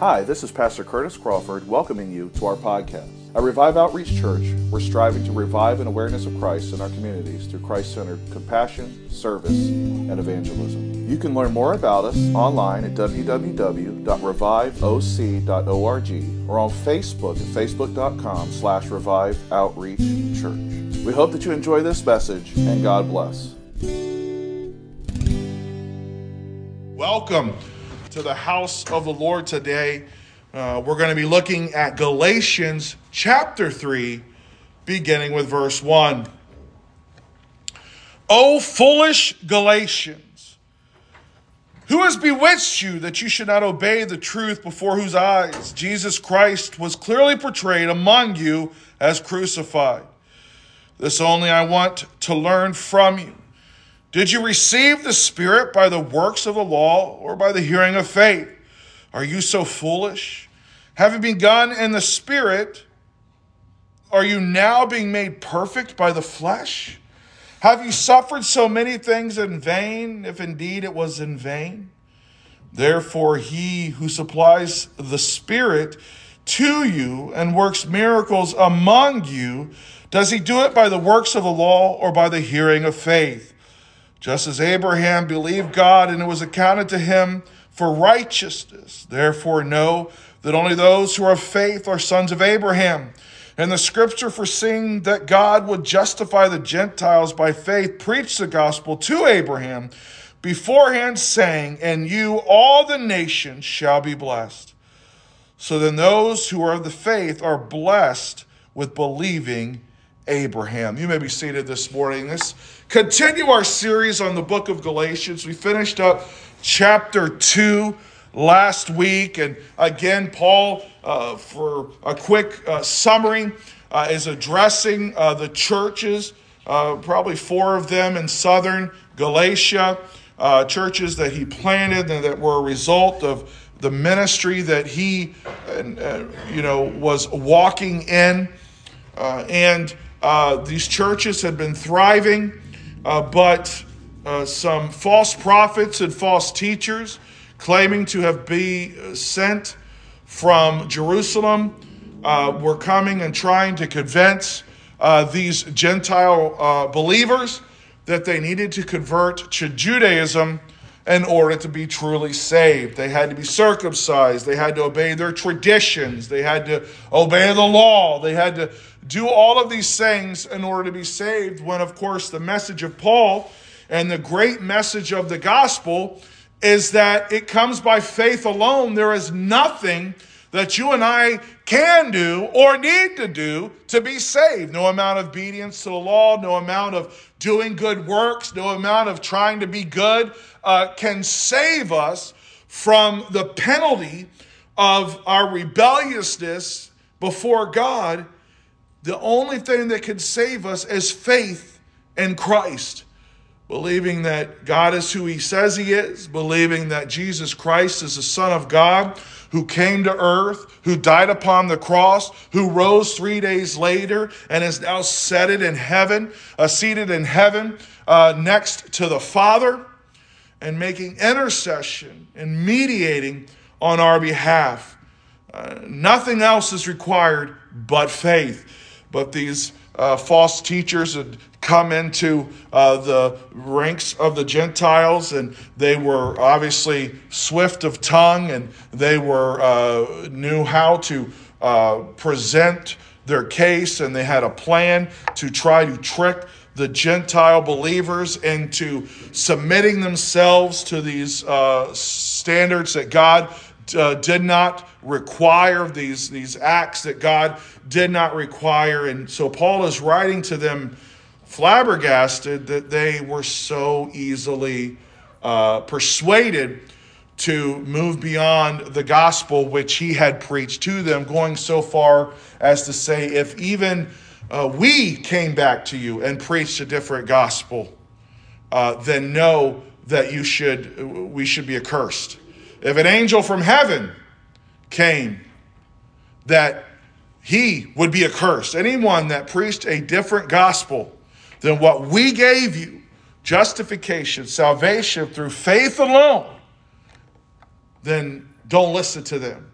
Hi, this is Pastor Curtis Crawford welcoming you to our podcast. At Revive Outreach Church, we're striving to revive an awareness of Christ in our communities through Christ-centered compassion, service, and evangelism. You can learn more about us online at www.reviveoc.org or on Facebook at facebook.com/reviveoutreachchurch. We hope that you enjoy this message and God bless. Welcome to the house of the Lord today. We're going to be looking at Galatians chapter 3, beginning with verse 1. O foolish Galatians, who has bewitched you that you should not obey the truth, before whose eyes Jesus Christ was clearly portrayed among you as crucified? This only I want to learn from you. Did you receive the Spirit by the works of the law or by the hearing of faith? Are you so foolish? Having begun in the Spirit, are you now being made perfect by the flesh? Have you suffered so many things in vain, if indeed it was in vain? Therefore, he who supplies the Spirit to you and works miracles among you, does he do it by the works of the law or by the hearing of faith? Just as Abraham believed God, and it was accounted to him for righteousness. Therefore know that only those who are of faith are sons of Abraham. And the scripture, foreseeing that God would justify the Gentiles by faith, preached the gospel to Abraham beforehand, saying, "In you all the nations shall be blessed." So then those who are of the faith are blessed with believing Abraham. You may be seated this morning. Let's continue our series on the book of Galatians. We finished up chapter 2 last week. And again, Paul, for a quick summary, is addressing the churches, probably 4 of them in southern Galatia, churches that he planted and that were a result of the ministry that he was walking in. These churches had been thriving, but some false prophets and false teachers claiming to have been sent from Jerusalem were coming and trying to convince these Gentile believers that they needed to convert to Judaism in order to be truly saved. They had to be circumcised. They had to obey their traditions. They had to obey the law. They had to do all of these things in order to be saved, when, of course, the message of Paul and the great message of the gospel is that it comes by faith alone. There is nothing that you and I can do or need to do to be saved. No amount of obedience to the law, no amount of doing good works, no amount of trying to be good can save us from the penalty of our rebelliousness before God. The only thing that can save us is faith in Christ. Believing that God is who he says he is. Believing that Jesus Christ is the Son of God who came to earth, who died upon the cross, who rose 3 days later and is now seated in heaven next to the Father, and making intercession and mediating on our behalf. Nothing else is required but faith. But these false teachers had come into the ranks of the Gentiles, and they were obviously swift of tongue, and they knew how to present their case, and they had a plan to try to trick the Gentile believers into submitting themselves to these standards that God did not require, these acts that God did not require. And so Paul is writing to them flabbergasted that they were so easily persuaded to move beyond the gospel which he had preached to them, going so far as to say, if even we came back to you and preached a different gospel, then know that we should be accursed. If an angel from heaven came, that he would be accursed. Anyone that preached a different gospel than what we gave you, justification, salvation through faith alone, then don't listen to them.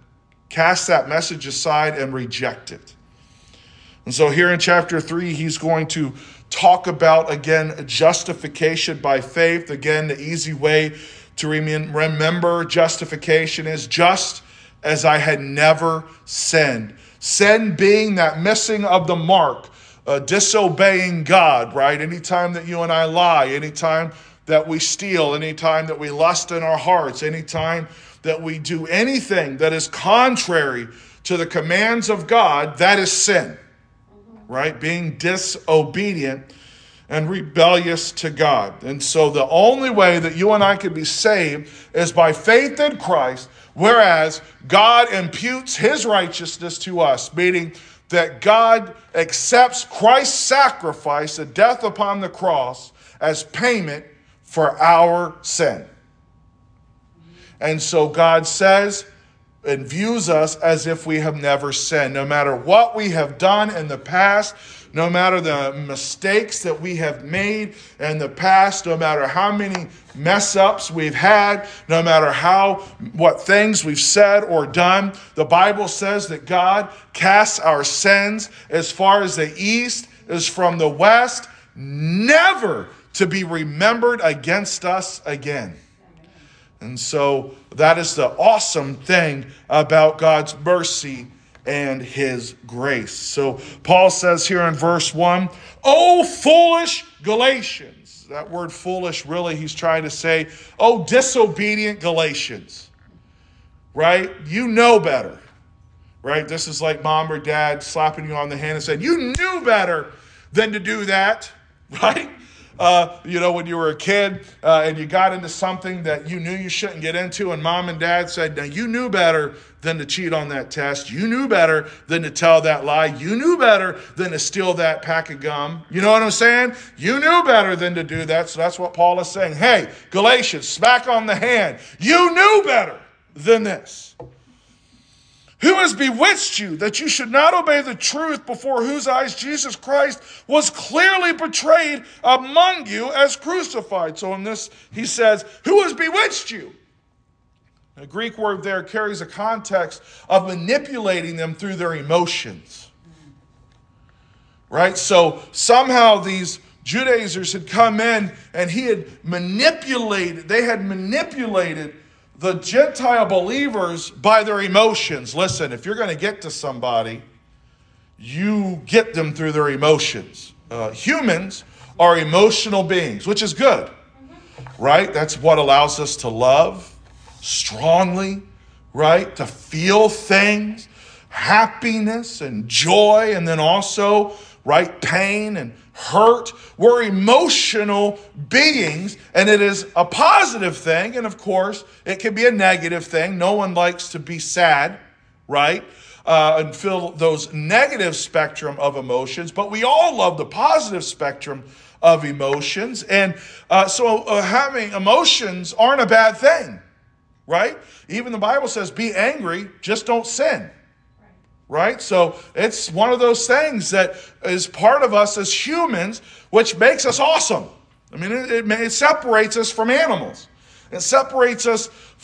cast that message aside and reject it. And so here in chapter 3, he's going to talk about, again, justification by faith. Again, the easy way to remember justification is just as I had never sinned. Sin being that missing of the mark, disobeying God, right? Anytime that you and I lie, anytime that we steal, anytime that we lust in our hearts, anytime that we do anything that is contrary to the commands of God, that is sin, right? Being disobedient and rebellious to God. And so the only way that you and I can be saved is by faith in Christ, whereas God imputes his righteousness to us, meaning that God accepts Christ's sacrifice, the death upon the cross, as payment for our sin. And so God says and views us as if we have never sinned. No matter what we have done in the past, no matter the mistakes that we have made in the past, no matter how many mess ups we've had, no matter what things we've said or done, the Bible says that God casts our sins as far as the east is from the west, never to be remembered against us again. And so that is the awesome thing about God's mercy and his grace. So Paul says here in verse 1, "O foolish Galatians." That word foolish, really, he's trying to say, "Oh, disobedient Galatians." Right? You know better. Right? This is like mom or dad slapping you on the hand and saying, "You knew better than to do that." Right? When you were a kid and you got into something that you knew you shouldn't get into, and mom and dad said, "Now you knew better than to cheat on that test. You knew better than to tell that lie. You knew better than to steal that pack of gum." You know what I'm saying? You knew better than to do that. So that's what Paul is saying. Hey, Galatians, smack on the hand. You knew better than this. "Who has bewitched you that you should not obey the truth, before whose eyes Jesus Christ was clearly portrayed among you as crucified?" So in this, he says, who has bewitched you? The Greek word there carries a context of manipulating them through their emotions. Right? So somehow these Judaizers had come in and they had manipulated the Gentile believers by their emotions. Listen, if you're going to get to somebody, you get them through their emotions. Humans are emotional beings, which is good, right? That's what allows us to love strongly, right? To feel things, happiness and joy, and then also, right, pain and hurt. We're emotional beings, and it is a positive thing. And of course, it can be a negative thing. No one likes to be sad, right? And feel those negative spectrum of emotions. But we all love the positive spectrum of emotions. And so having emotions aren't a bad thing, right? Even the Bible says, be angry, just don't sin. Right? So it's one of those things that is part of us as humans, which makes us awesome. I mean, it separates us from animals. It separates us,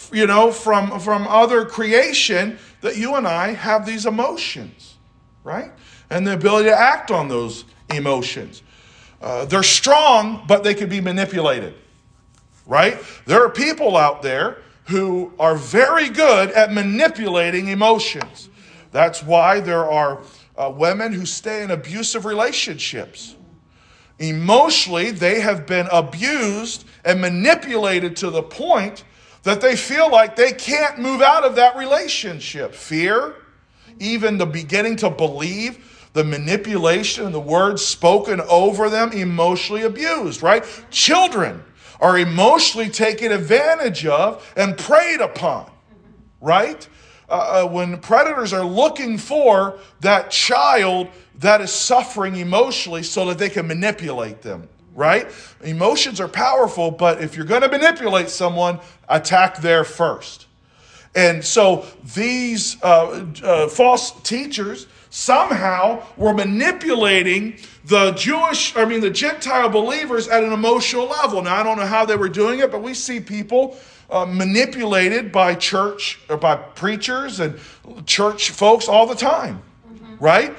from other creation, that you and I have these emotions, right? And the ability to act on those emotions. They're strong, but they can be manipulated, right? There are people out there who are very good at manipulating emotions. That's why there are women who stay in abusive relationships. Emotionally, they have been abused and manipulated to the point that they feel like they can't move out of that relationship. Fear, even the beginning to believe the manipulation and the words spoken over them, emotionally abused, right? Children are emotionally taken advantage of and preyed upon, right? When predators are looking for that child that is suffering emotionally so that they can manipulate them, right? Emotions are powerful, but if you're going to manipulate someone, attack there first. And so these false teachers somehow were manipulating the Gentile believers at an emotional level. Now, I don't know how they were doing it, but we see people manipulated by church or by preachers and church folks all the time, right?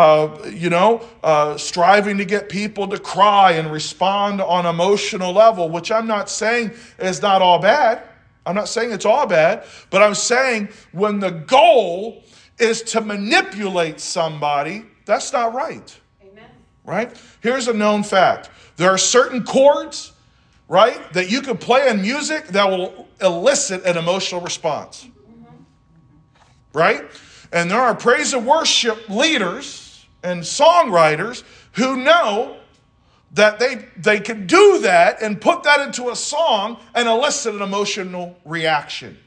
Striving to get people to cry and respond on emotional level, which I'm not saying is not all bad. I'm not saying it's all bad, but I'm saying when the goal is to manipulate somebody, that's not right. Amen. Right? Here's a known fact. There are certain chords, right, that you can play in music that will elicit an emotional response. Right? And there are praise and worship leaders and songwriters who know that they can do that and put that into a song and elicit an emotional reaction.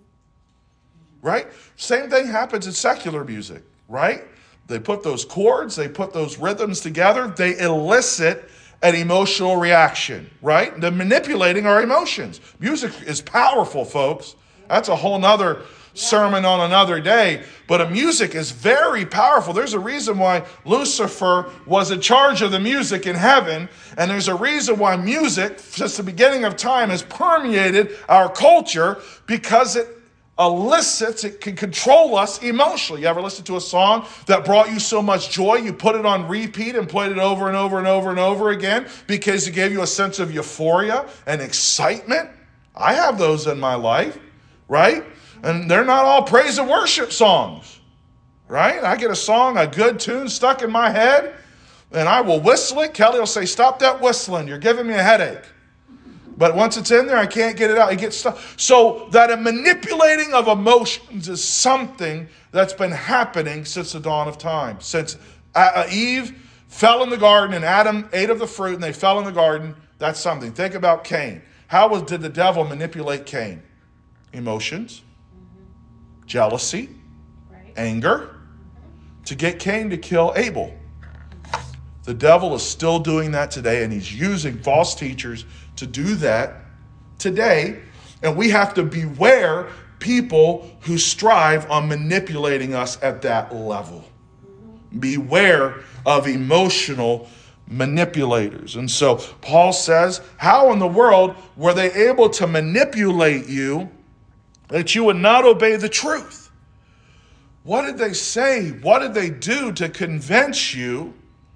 Right? Same thing happens in secular music, right? They put those chords, they put those rhythms together, they elicit an emotional reaction, right? They're manipulating our emotions. Music is powerful, folks. That's a whole nother sermon on another day. But music is very powerful. There's a reason why Lucifer was in charge of the music in heaven. And there's a reason why music, since the beginning of time, has permeated our culture, because it elicits, it can control us emotionally. You ever listen to a song that brought you so much joy, you put it on repeat and played it over and over and over and over again because it gave you a sense of euphoria and excitement? I have those in my life, right? And they're not all praise and worship songs, right? I get a song, a good tune stuck in my head, and I will whistle it. Kelly will say, "Stop that whistling. You're giving me a headache." But once it's in there, I can't get it out. It gets stuck. So that a manipulating of emotions is something that's been happening since the dawn of time. Since Eve fell in the garden and Adam ate of the fruit and they fell in the garden, that's something. Think about Cain. Did the devil manipulate Cain? Emotions, jealousy, anger, to get Cain to kill Abel. The devil is still doing that today, and he's using false teachers to do that today. And we have to beware people who strive on manipulating us at that level. Beware of emotional manipulators. And so Paul says, how in the world were they able to manipulate you that you would not obey the truth? What did they say? What did they do to convince you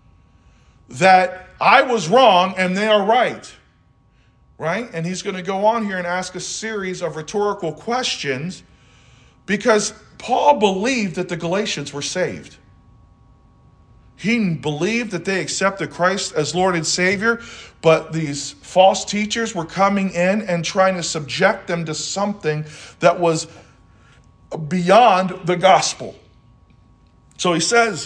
that I was wrong and they are right? Right? And he's going to go on here and ask a series of rhetorical questions, because Paul believed that the Galatians were saved. He believed that they accepted Christ as Lord and Savior, but these false teachers were coming in and trying to subject them to something that was beyond the gospel. So he says,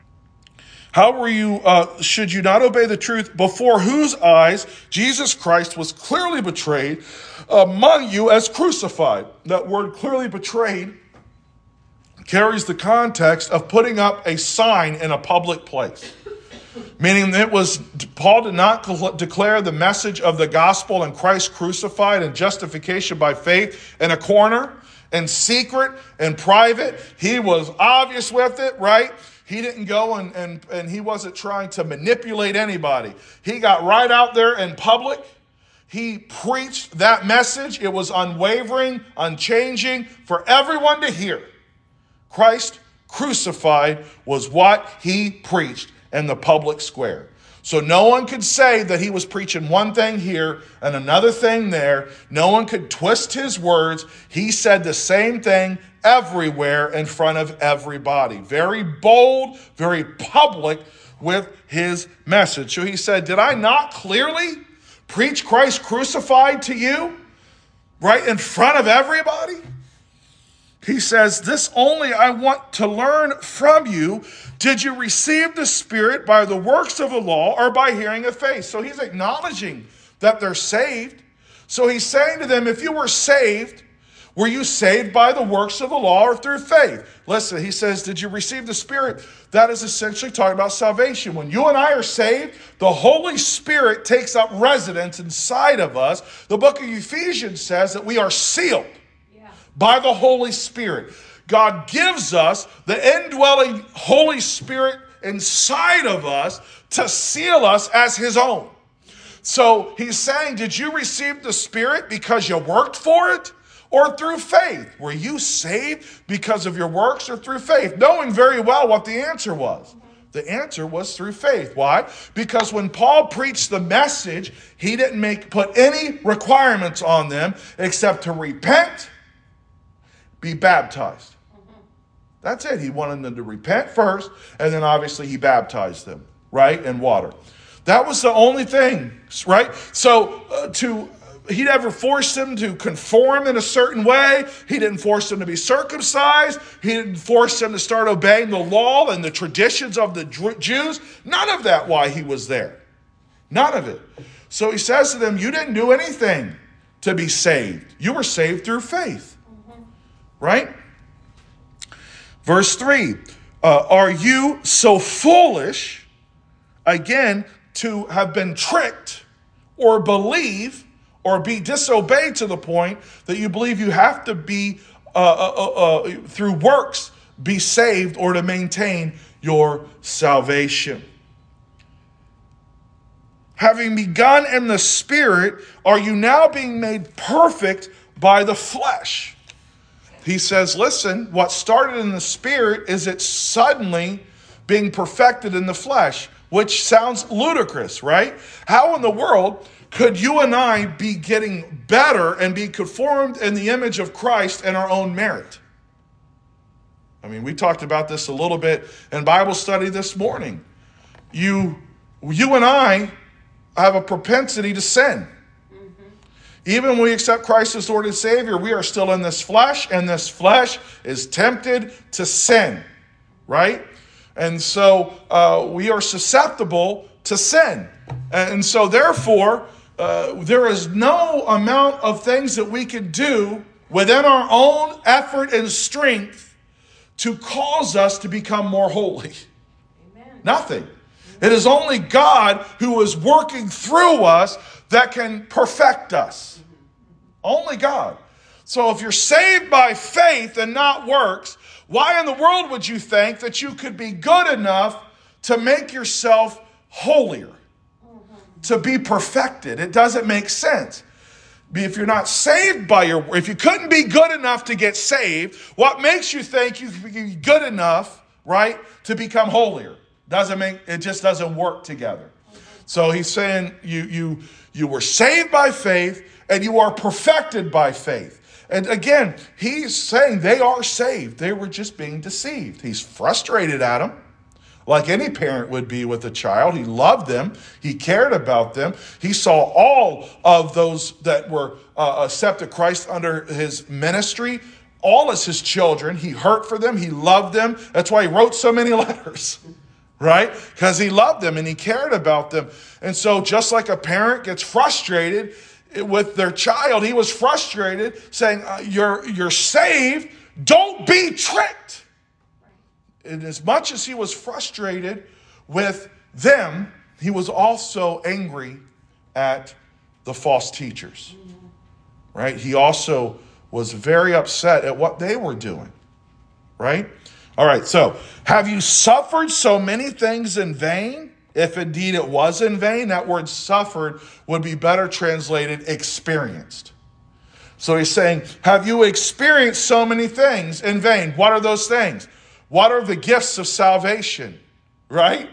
should you not obey the truth, before whose eyes Jesus Christ was clearly betrayed among you as crucified? That word clearly betrayed carries the context of putting up a sign in a public place. Meaning Paul did not declare the message of the gospel and Christ crucified and justification by faith in a corner, in secret, in private. He was obvious with it, right? He didn't go and he wasn't trying to manipulate anybody. He got right out there in public. He preached that message. It was unwavering, unchanging for everyone to hear. Christ crucified was what he preached in the public square. So no one could say that he was preaching one thing here and another thing there. No one could twist his words. He said the same thing everywhere in front of everybody. Very bold, very public with his message. So he said, did I not clearly preach Christ crucified to you right in front of everybody? He says, this only I want to learn from you. Did you receive the Spirit by the works of the law or by hearing of faith? So he's acknowledging that they're saved. So he's saying to them, if you were saved, were you saved by the works of the law or through faith? Listen, he says, did you receive the Spirit? That is essentially talking about salvation. When you and I are saved, the Holy Spirit takes up residence inside of us. The book of Ephesians says that we are sealed by the Holy Spirit. God gives us the indwelling Holy Spirit inside of us to seal us as his own. So he's saying, did you receive the Spirit because you worked for it or through faith? Were you saved because of your works or through faith? Knowing very well what the answer was. The answer was through faith. Why? Because when Paul preached the message, he didn't put any requirements on them except to repent, be baptized. That's it. He wanted them to repent first, and then obviously he baptized them, right, in water. That was the only thing, right? So he never forced them to conform in a certain way. He didn't force them to be circumcised. He didn't force them to start obeying the law and the traditions of the Jews. None of that why he was there. None of it. So he says to them, you didn't do anything to be saved. You were saved through faith. Right? Verse 3, are you so foolish, again, to have been tricked or believe or be disobeyed to the point that you believe you have to be, through works, be saved or to maintain your salvation? Having begun in the Spirit, are you now being made perfect by the flesh? He says, listen, what started in the Spirit is it suddenly being perfected in the flesh, which sounds ludicrous, right? How in the world could you and I be getting better and be conformed in the image of Christ in our own merit? I mean, we talked about this a little bit in Bible study this morning. You and I have a propensity to sin. Even when we accept Christ as Lord and Savior, we are still in this flesh, and this flesh is tempted to sin, right? And so we are susceptible to sin. And so therefore, there is no amount of things that we can do within our own effort and strength to cause us to become more holy. Amen. Nothing. It is only God who is working through us that can perfect us. Only God. So if you're saved by faith and not works, why in the world would you think that you could be good enough to make yourself holier? To be perfected? It doesn't make sense. If you're not saved by if you couldn't be good enough to get saved, what makes you think you can be good enough, right, to become holier? It just doesn't work together. So he's saying you were saved by faith and you are perfected by faith. And again, he's saying they are saved. They were just being deceived. He's frustrated at them, like any parent would be with a child. He loved them. He cared about them. He saw all of those that were accepted Christ under his ministry, all as his children. He hurt for them. He loved them. That's why he wrote so many letters. Right? Because he loved them and he cared about them. And so just like a parent gets frustrated with their child, he was frustrated saying, you're saved, don't be tricked. And as much as he was frustrated with them, he was also angry at the false teachers. Right? He also was very upset at what they were doing. Right? All right, so have you suffered so many things in vain? If indeed it was in vain, that word suffered would be better translated experienced. So he's saying, have you experienced so many things in vain? What are those things? What are the gifts of salvation, right?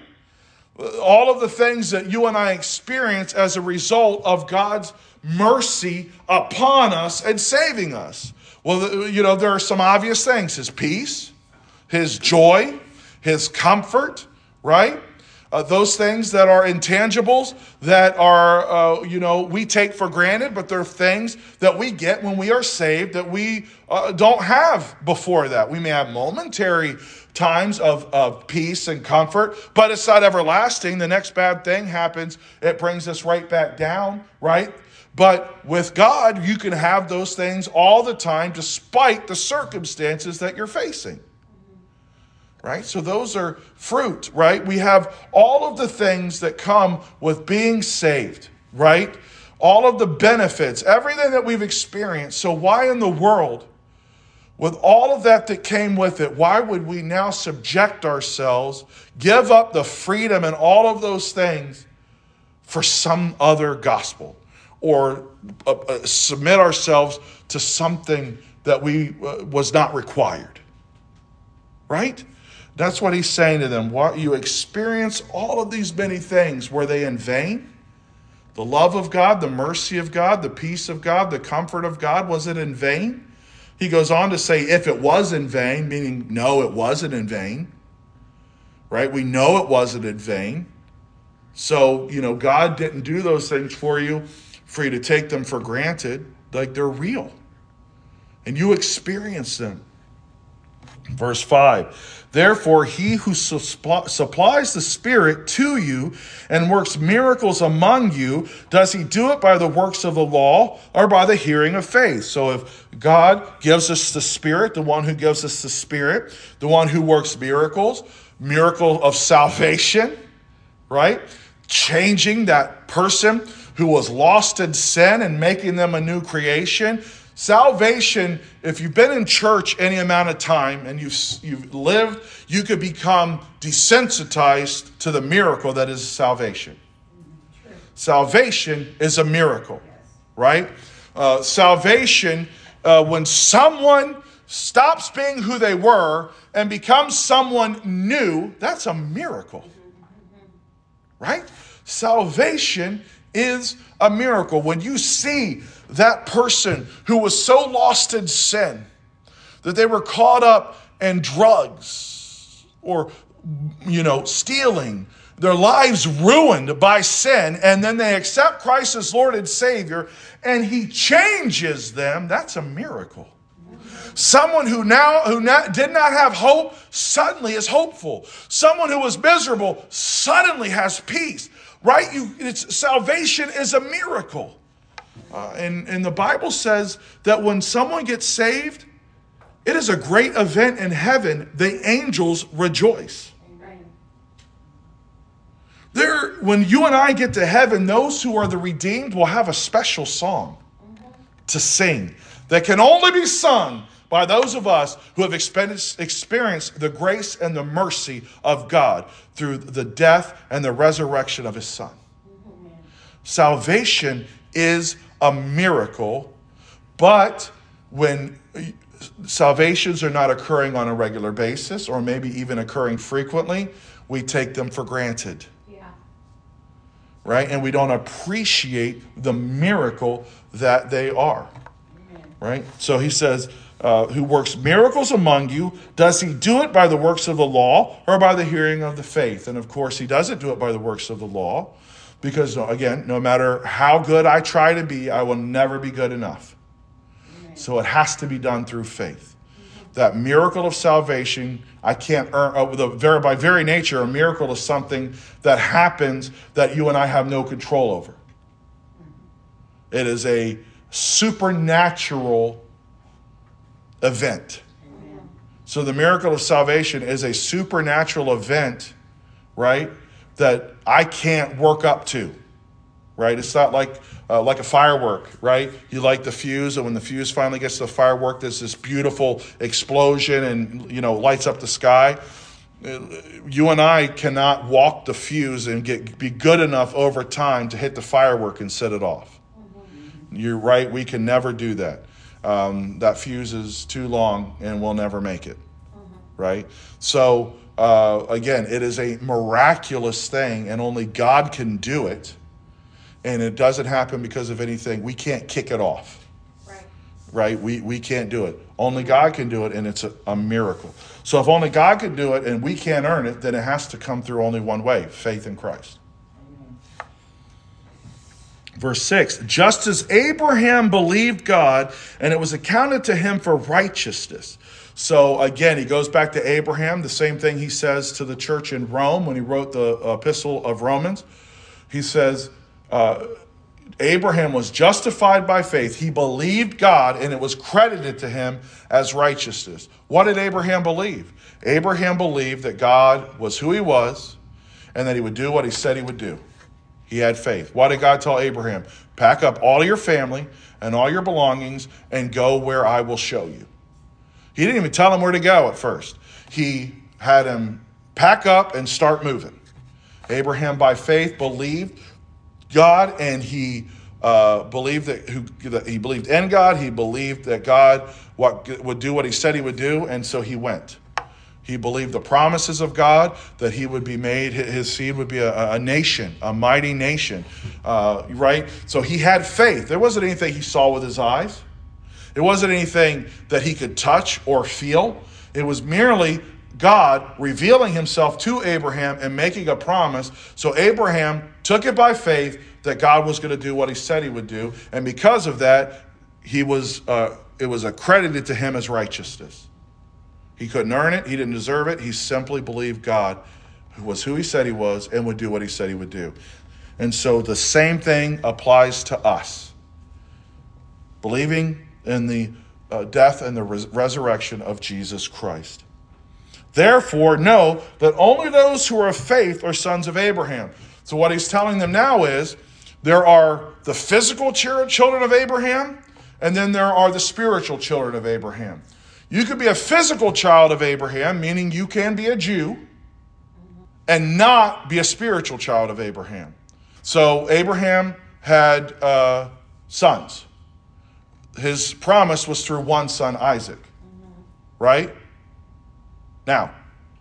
All of the things that you and I experience as a result of God's mercy upon us and saving us. Well, there are some obvious things. His peace, his joy, his comfort, right? Those things that are intangibles that are, we take for granted, but they're things that we get when we are saved that we don't have before that. We may have momentary times of peace and comfort, but it's not everlasting. The next bad thing happens, it brings us right back down, right? But with God, you can have those things all the time despite the circumstances that you're facing. Right? So those are fruit, right? We have all of the things that come with being saved, right? All of the benefits, everything that we've experienced. So why in the world, with all of that came with it, why would we now subject ourselves, give up the freedom and all of those things for some other gospel or submit ourselves to something that was not required. Right? That's what he's saying to them. What you experience all of these many things, were they in vain? The love of God, the mercy of God, the peace of God, the comfort of God, was it in vain? He goes on to say, if it was in vain, meaning no, it wasn't in vain. Right? We know it wasn't in vain. So, God didn't do those things for you to take them for granted. Like, they're real. And you experience them. Verse 5, therefore he who supplies the Spirit to you and works miracles among you, does he do it by the works of the law or by the hearing of faith? So if God gives us the Spirit, the one who gives us the Spirit, the one who works miracles, miracle of salvation, right? Changing that person who was lost in sin and making them a new creation. Salvation, if you've been in church any amount of time and you've lived, you could become desensitized to the miracle that is salvation. True. Salvation is a miracle, right? Salvation, when someone stops being who they were and becomes someone new, that's a miracle, right? Salvation is a miracle. When you see that person who was so lost in sin that they were caught up in drugs or, stealing, their lives ruined by sin, and then they accept Christ as Lord and Savior, and he changes them, that's a miracle. Someone who did not have hope suddenly is hopeful. Someone who was miserable suddenly has peace. Right? Salvation is a miracle. And the Bible says that when someone gets saved, it is a great event in heaven. The angels rejoice. When you and I get to heaven, those who are the redeemed will have a special song to sing that can only be sung by those of us who have experienced the grace and the mercy of God through the death and the resurrection of his Son. Amen. Salvation is a miracle, but when salvations are not occurring on a regular basis or maybe even occurring frequently, we take them for granted. Yeah. Right? And we don't appreciate the miracle that they are. Amen. Right? So he says, who works miracles among you, does he do it by the works of the law or by the hearing of the faith? And of course, he doesn't do it by the works of the law because, again, no matter how good I try to be, I will never be good enough. Amen. So it has to be done through faith. That miracle of salvation, I can't earn. By very nature, a miracle is something that happens that you and I have no control over. It is a supernatural event. Amen. So the miracle of salvation is a supernatural event, right, that I can't work up to, right? It's not like a firework, right? You light the fuse, and when the fuse finally gets to the firework, there's this beautiful explosion and, lights up the sky. You and I cannot walk the fuse and be good enough over time to hit the firework and set it off. Mm-hmm. You're right, we can never do that. That fuse is too long and we'll never make it, right? So, again, it is a miraculous thing and only God can do it. And it doesn't happen because of anything. We can't kick it off, right? We can't do it. Only God can do it, and it's a miracle. So if only God can do it and we can't earn it, then it has to come through only one way, faith in Christ. Verse 6, just as Abraham believed God, and it was accounted to him for righteousness. So again, he goes back to Abraham, the same thing he says to the church in Rome when he wrote the epistle of Romans. He says, Abraham was justified by faith. He believed God, and it was credited to him as righteousness. What did Abraham believe? Abraham believed that God was who he was, and that he would do what he said he would do. He had faith. What did God tell Abraham? Pack up all your family and all your belongings and go where I will show you. He didn't even tell him where to go at first. He had him pack up and start moving. Abraham, by faith, believed God, and he believed that he believed in God. He believed that God would do what he said he would do, and so he went. He believed the promises of God, that he would be made, his seed would be a nation, a mighty nation, right? So he had faith. There wasn't anything he saw with his eyes. It wasn't anything that he could touch or feel. It was merely God revealing himself to Abraham and making a promise. So Abraham took it by faith that God was going to do what he said he would do. And because of that, it was accredited to him as righteousness. He couldn't earn it. He didn't deserve it. He simply believed God was who he said he was and would do what he said he would do. And so the same thing applies to us. Believing in the death and the resurrection of Jesus Christ. Therefore, know that only those who are of faith are sons of Abraham. So what he's telling them now is there are the physical children of Abraham, and then there are the spiritual children of Abraham. You could be a physical child of Abraham, meaning you can be a Jew, and not be a spiritual child of Abraham. So Abraham had sons. His promise was through one son, Isaac. Right? Now,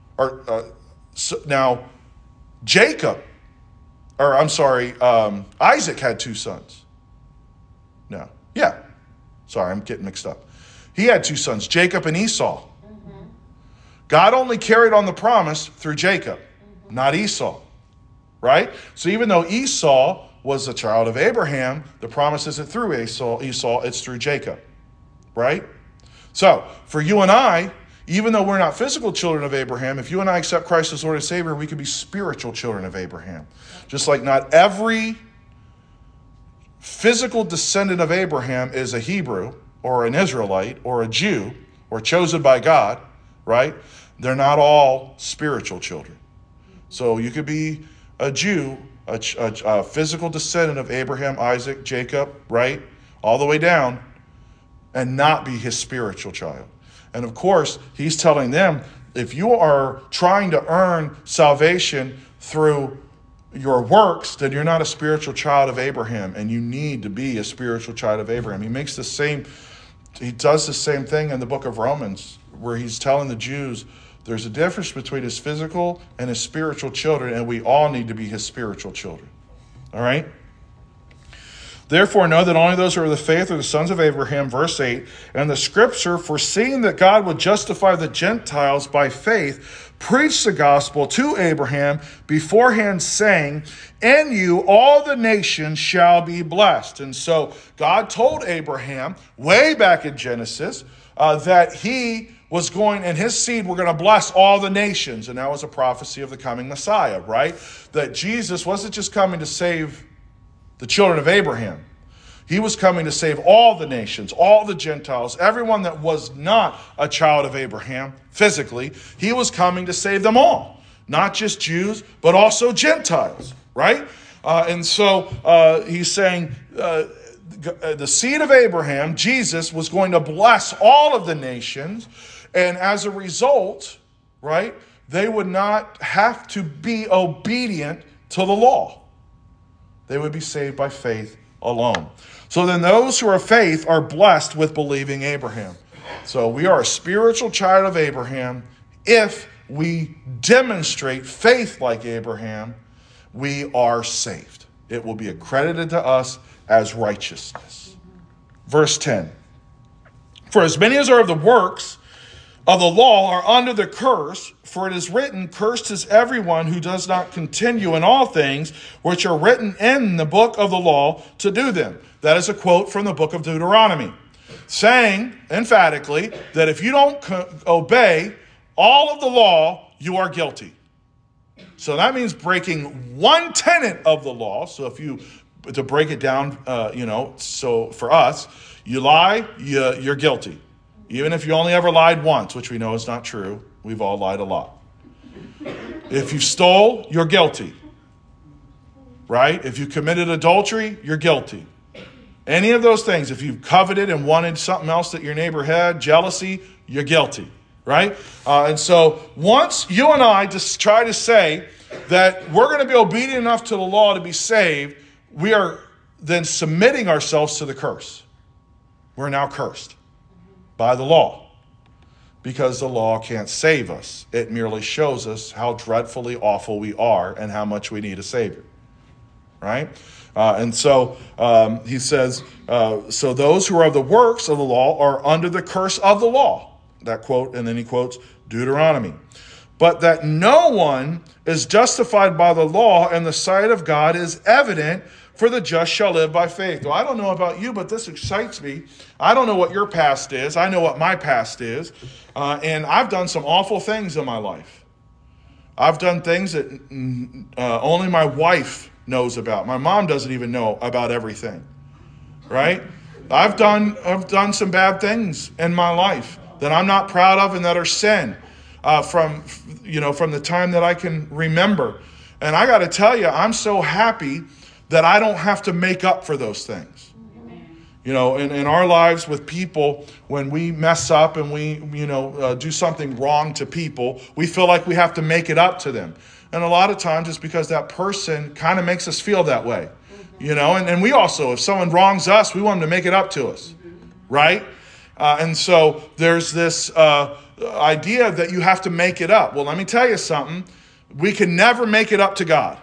Isaac had two sons. No. Yeah. Sorry, I'm getting mixed up. He had two sons, Jacob and Esau. Mm-hmm. God only carried on the promise through Jacob, not Esau. Right? So even though Esau was a child of Abraham, the promise isn't through Esau, it's through Jacob. Right? So, for you and I, even though we're not physical children of Abraham, if you and I accept Christ as Lord and Savior, we can be spiritual children of Abraham. Just like not every physical descendant of Abraham is a Hebrew or an Israelite or a Jew or chosen by God, right? They're not all spiritual children. So you could be a Jew, a physical descendant of Abraham, Isaac, Jacob, right? All the way down, and not be his spiritual child. And of course, he's telling them, if you are trying to earn salvation through your works, then you're not a spiritual child of Abraham, and you need to be a spiritual child of Abraham. He does the same thing in the book of Romans, where he's telling the Jews there's a difference between his physical and his spiritual children, and we all need to be his spiritual children. All right? Therefore, know that only those who are of the faith are the sons of Abraham, verse 8. And the scripture, foreseeing that God would justify the Gentiles by faith, preached the gospel to Abraham beforehand, saying, in you all the nations shall be blessed. And so God told Abraham, way back in Genesis, that he was going, and his seed were going to bless all the nations. And that was a prophecy of the coming Messiah, right? That Jesus wasn't just coming to save the children of Abraham. He was coming to save all the nations, all the Gentiles, everyone that was not a child of Abraham physically. He was coming to save them all, not just Jews, but also Gentiles, right? And so he's saying the seed of Abraham, Jesus, was going to bless all of the nations. And as a result, right, they would not have to be obedient to the law. They would be saved by faith alone. So then those who are of faith are blessed with believing Abraham. So we are a spiritual child of Abraham. If we demonstrate faith like Abraham, we are saved. It will be accredited to us as righteousness. Verse 10. For as many as are of the works of the law are under the curse, for it is written, cursed is everyone who does not continue in all things which are written in the book of the law to do them. That is a quote from the book of Deuteronomy, saying emphatically that if you don't obey all of the law, you are guilty. So that means breaking one tenet of the law. So to break it down, so for us, you lie, you're guilty. Even if you only ever lied once, which we know is not true. We've all lied a lot. If you stole, you're guilty. Right? If you committed adultery, you're guilty. Any of those things, if you've coveted and wanted something else that your neighbor had, jealousy, you're guilty. Right? And so once you and I just try to say that we're going to be obedient enough to the law to be saved, we are then submitting ourselves to the curse. We're now cursed by the law because the law can't save us. It merely shows us how dreadfully awful we are and how much we need a Savior. Right? And so he says, so those who are of the works of the law are under the curse of the law. That quote, and then he quotes Deuteronomy. But that no one is justified by the law in the sight of God is evident, for the just shall live by faith. Well, I don't know about you, but this excites me. I don't know what your past is. I know what my past is. And I've done some awful things in my life. I've done things that only my wife knows about. My mom doesn't even know about everything. Right? I've done some bad things in my life that I'm not proud of and that are sin. From the time that I can remember. And I got to tell you, I'm so happy that I don't have to make up for those things. In our lives with people, when we mess up and we, do something wrong to people, we feel like we have to make it up to them. And a lot of times it's because that person kind of makes us feel that way. And we also, if someone wrongs us, we want them to make it up to us. Right? And so there's this idea that you have to make it up. Well, let me tell you something. We can never make it up to God.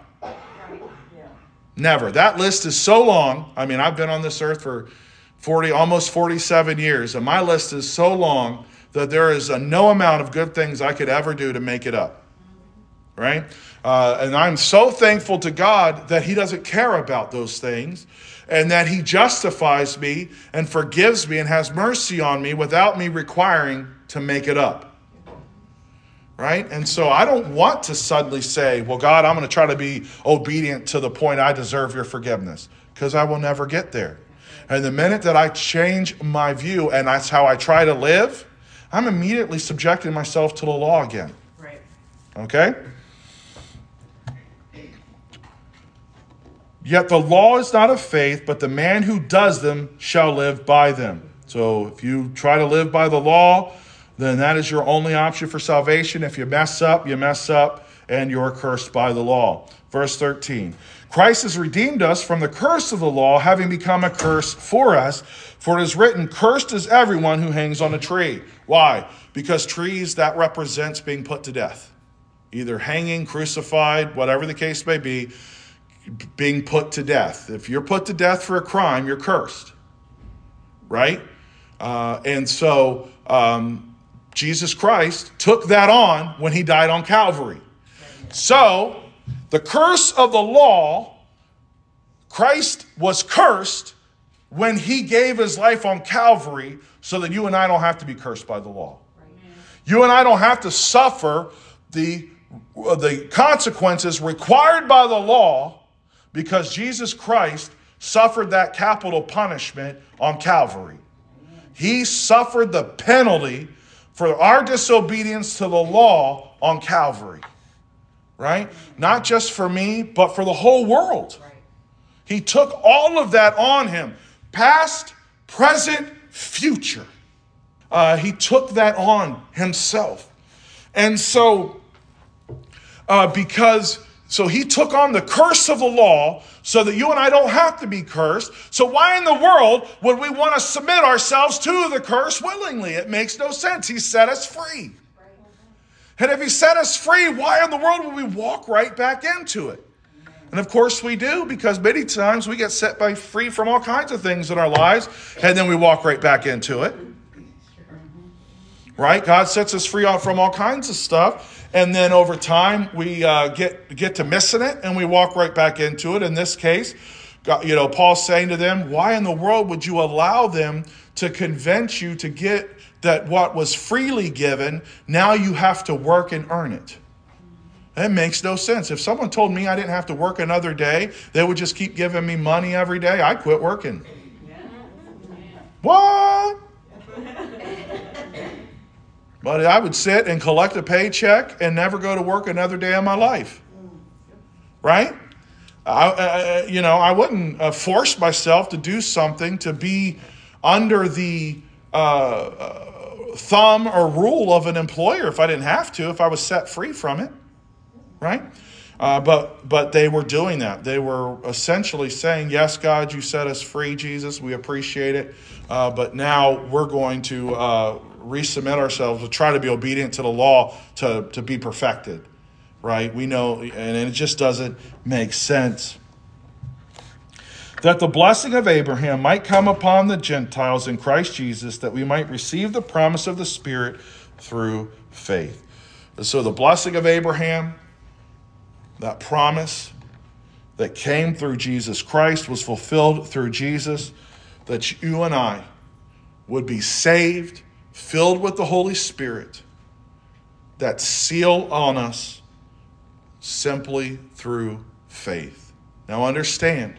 Never. That list is so long. I mean, I've been on this earth for almost 47 years, and my list is so long that there is no amount of good things I could ever do to make it up. Right? And I'm so thankful to God that he doesn't care about those things, and that he justifies me and forgives me and has mercy on me without me requiring to make it up. Right? And so I don't want to suddenly say, well, God, I'm going to try to be obedient to the point I deserve your forgiveness, because I will never get there. And the minute that I change my view and that's how I try to live, I'm immediately subjecting myself to the law again. Right. Okay? Yet the law is not of faith, but the man who does them shall live by them. So if you try to live by the law, then that is your only option for salvation. If you mess up, and you're cursed by the law. Verse 13. Christ has redeemed us from the curse of the law, having become a curse for us. For it is written, cursed is everyone who hangs on a tree. Why? Because trees, that represents being put to death. Either hanging, crucified, whatever the case may be, being put to death. If you're put to death for a crime, you're cursed. Right? And so Jesus Christ took that on when he died on Calvary. So the curse of the law, Christ was cursed when he gave his life on Calvary so that you and I don't have to be cursed by the law. You and I don't have to suffer the consequences required by the law, because Jesus Christ suffered that capital punishment on Calvary. He suffered the penalty for our disobedience to the law on Calvary. Right? Not just for me, but for the whole world. He took all of that on him. Past, present, future. He took that on himself. And so, So he took on the curse of the law so that you and I don't have to be cursed. So why in the world would we want to submit ourselves to the curse willingly? It makes no sense. He set us free. And if he set us free, why in the world would we walk right back into it? And of course we do, because many times we get set free from all kinds of things in our lives, and then we walk right back into it. Right? God sets us free from all kinds of stuff. And then over time, we get to missing it, and we walk right back into it. In this case, Paul's saying to them, why in the world would you allow them to convince you to get that what was freely given, now you have to work and earn it? It makes no sense. If someone told me I didn't have to work another day, they would just keep giving me money every day, I'd quit working. What? But I would sit and collect a paycheck and never go to work another day of my life. Right? I wouldn't force myself to do something to be under the thumb or rule of an employer if I didn't have to, if I was set free from it. Right? But they were doing that. They were essentially saying, yes, God, you set us free, Jesus. We appreciate it. But now we're going to resubmit ourselves to try to be obedient to the law to be perfected. Right? We know, and it just doesn't make sense. That the blessing of Abraham might come upon the Gentiles in Christ Jesus, that we might receive the promise of the Spirit through faith. So the blessing of Abraham, that promise that came through Jesus Christ, was fulfilled through Jesus, that you and I would be saved, filled with the Holy Spirit, that seal on us simply through faith. Now understand,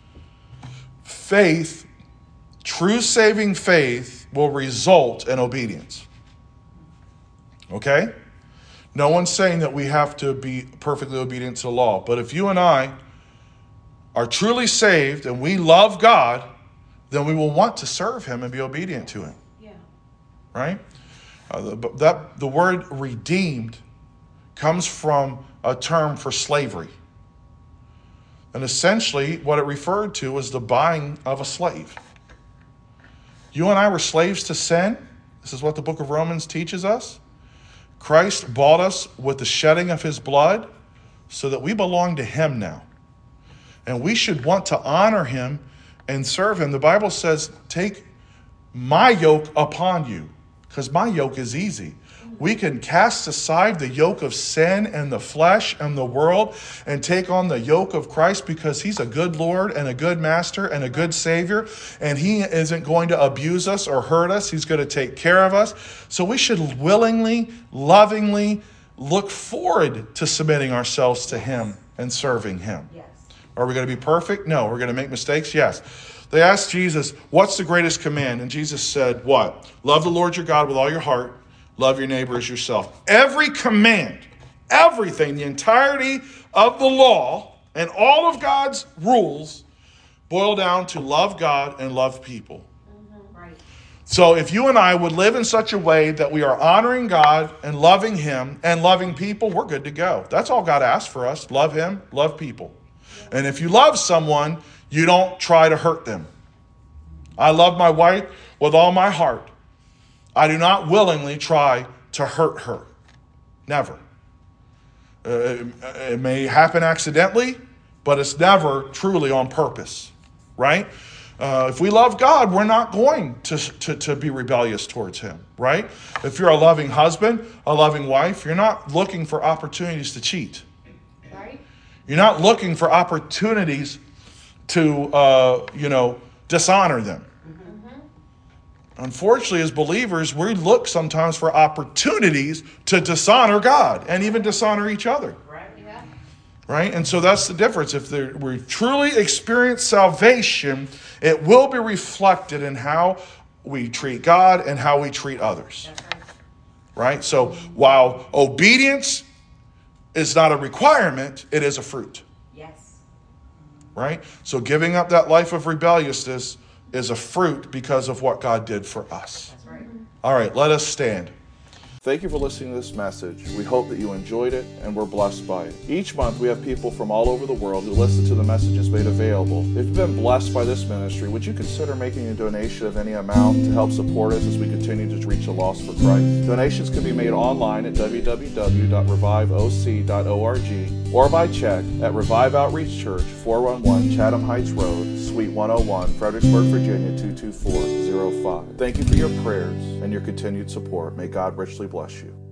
faith, true saving faith, will result in obedience. Okay? No one's saying that we have to be perfectly obedient to the law. But if you and I are truly saved and we love God, then we will want to serve him and be obedient to him. Yeah. Right? The word redeemed comes from a term for slavery. And essentially what it referred to was the buying of a slave. You and I were slaves to sin. This is what the book of Romans teaches us. Christ bought us with the shedding of his blood so that we belong to him now. And we should want to honor him and serve him. The Bible says, take my yoke upon you, because my yoke is easy. We can cast aside the yoke of sin and the flesh and the world and take on the yoke of Christ, because he's a good Lord and a good master and a good Savior. And he isn't going to abuse us or hurt us. He's going to take care of us. So we should willingly, lovingly look forward to submitting ourselves to him and serving him. Yes. Are we going to be perfect? No. We're going to make mistakes? Yes. They asked Jesus, what's the greatest command? And Jesus said, what? Love the Lord your God with all your heart. Love your neighbor as yourself. Every command, everything, the entirety of the law and all of God's rules boil down to love God and love people. Mm-hmm. Right. So if you and I would live in such a way that we are honoring God and loving him and loving people, we're good to go. That's all God asks for us. Love him, love people. Yeah. And if you love someone, you don't try to hurt them. I love my wife with all my heart. I do not willingly try to hurt her. Never. It may happen accidentally, but it's never truly on purpose, right? If we love God, we're not going to be rebellious towards him, right? If you're a loving husband, a loving wife, you're not looking for opportunities to cheat. Right. You're not looking for opportunities to, dishonor them. Unfortunately, as believers, we look sometimes for opportunities to dishonor God and even dishonor each other. Right? Yeah. Right? And so that's the difference. If we truly experience salvation, it will be reflected in how we treat God and how we treat others. Right? So while obedience is not a requirement, it is a fruit. Yes. Right? So giving up that life of rebelliousness is a fruit because of what God did for us. That's right. All right, let us stand. Thank you for listening to this message. We hope that you enjoyed it and were blessed by it. Each month we have people from all over the world who listen to the messages made available. If you've been blessed by this ministry, would you consider making a donation of any amount to help support us as we continue to reach the lost for Christ? Donations can be made online at www.reviveoc.org or by check at Revive Outreach Church, 411 Chatham Heights Road, Suite 101, Fredericksburg, Virginia, 22405. Thank you for your prayers and your continued support. May God richly bless you.